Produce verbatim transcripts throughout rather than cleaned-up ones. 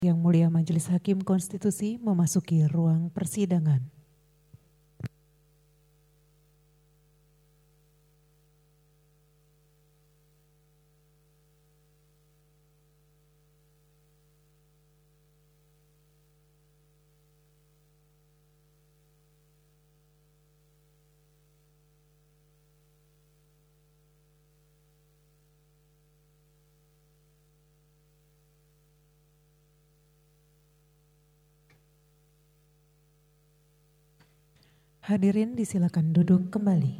Yang Mulia Majelis Hakim Konstitusi memasuki ruang persidangan. Hadirin disilakan duduk kembali.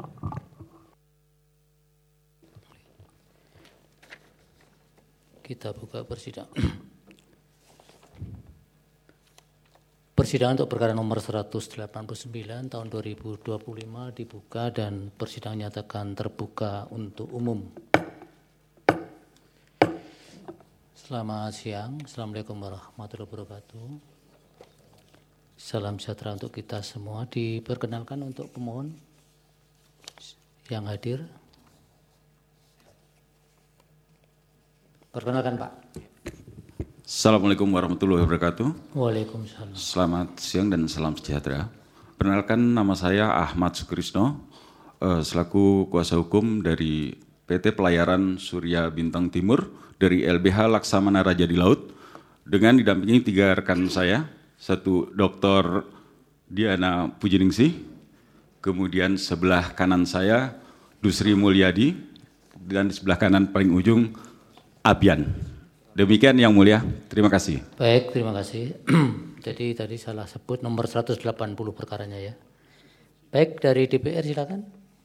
Kita buka persidangan. Persidangan untuk perkara nomor seratus delapan puluh sembilan tahun dua ribu dua puluh lima dibuka dan persidangan nyatakan terbuka untuk umum. Selamat siang. Assalamualaikum warahmatullahi wabarakatuh. Salam sejahtera untuk kita semua. Diperkenalkan untuk pemohon yang hadir. Perkenalkan Pak. Assalamualaikum warahmatullahi wabarakatuh. Waalaikumsalam. Selamat siang dan salam sejahtera. Perkenalkan, nama saya Ahmad Sukrisno, eh, selaku kuasa hukum dari P T Pelayaran Surya Bintang Timur dari L B H Laksamana Raja di Laut, dengan didampingi tiga rekan saya. Satu, Doktor Diana Pujiningsih, kemudian sebelah kanan saya Dusri Mulyadi, dan di sebelah kanan paling ujung Abian. Demikian Yang Mulia, terima kasih. Baik, terima kasih. Jadi tadi salah sebut nomor seratus delapan puluh perkaranya ya. Baik, dari D P R silakan.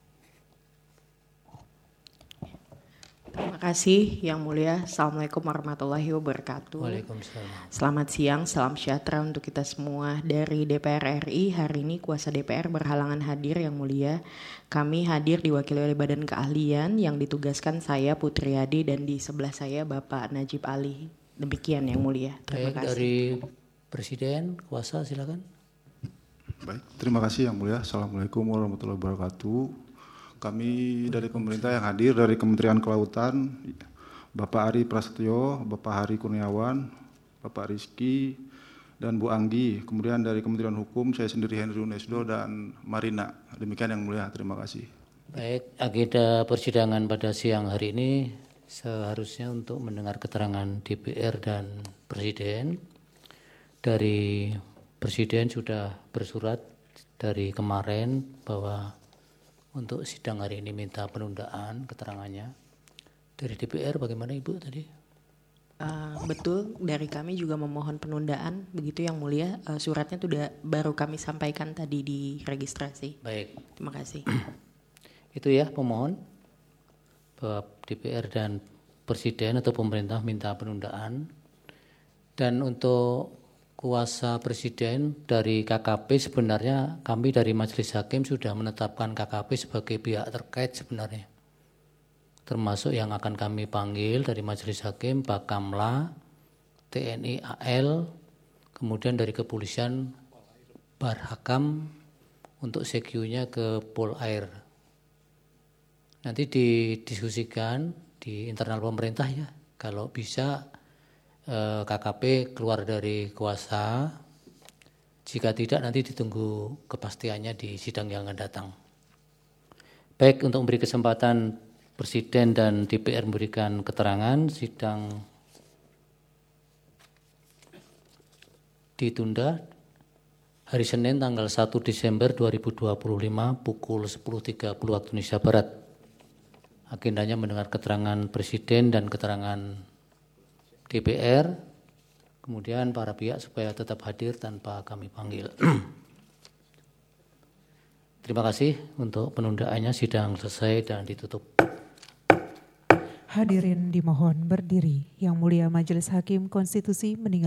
Terima kasih Yang Mulia. Assalamualaikum warahmatullahi wabarakatuh. Waalaikumsalam. Selamat siang, salam sejahtera untuk kita semua. Dari D P R R I, hari ini kuasa D P R berhalangan hadir Yang Mulia. Kami hadir diwakili oleh Badan Keahlian yang ditugaskan saya Putri Adi dan di sebelah saya Bapak Najib Ali. Demikian Yang Mulia. Terima Baik, kasih. dari Presiden, kuasa silakan. Baik, terima kasih Yang Mulia. Assalamualaikum warahmatullahi wabarakatuh. Kami dari pemerintah yang hadir dari Kementerian Kelautan, Bapak Ari Prasetyo, Bapak Hari Kurniawan, Bapak Rizky, dan Bu Anggi. Kemudian dari Kementerian Hukum, saya sendiri Henry Unesdo dan Marina. Demikian Yang Mulia, terima kasih. Baik, agenda persidangan pada siang hari ini seharusnya untuk mendengar keterangan D P R dan Presiden. Dari Presiden sudah bersurat dari kemarin bahwa untuk sidang hari ini minta penundaan keterangannya. Dari D P R bagaimana Ibu tadi? Uh, betul, dari kami juga memohon penundaan, begitu Yang Mulia. Uh, suratnya sudah baru kami sampaikan tadi di registrasi. Baik. Terima kasih. Itu ya pemohon bahwa D P R dan Presiden atau pemerintah minta penundaan. Dan untuk kuasa Presiden dari K K P, sebenarnya kami dari Majelis Hakim sudah menetapkan K K P sebagai pihak terkait sebenarnya. Termasuk yang akan kami panggil dari Majelis Hakim, Bakamla, T N I A L, kemudian dari kepolisian Barhakam untuk sekyunya ke Polair. Nanti didiskusikan di internal pemerintah ya, kalau bisa K K P keluar dari kuasa, jika tidak nanti ditunggu kepastiannya di sidang yang akan datang. Baik, untuk memberi kesempatan Presiden dan D P R memberikan keterangan, sidang ditunda hari Senin tanggal satu Desember dua ribu dua puluh lima pukul sepuluh tiga puluh waktu Indonesia Barat. Agendanya mendengar keterangan Presiden dan keterangan D P R, kemudian para pihak supaya tetap hadir tanpa kami panggil. Terima kasih untuk penundaannya, sidang selesai dan ditutup. Hadirin dimohon berdiri. Yang Mulia Majelis Hakim Konstitusi meninggalkan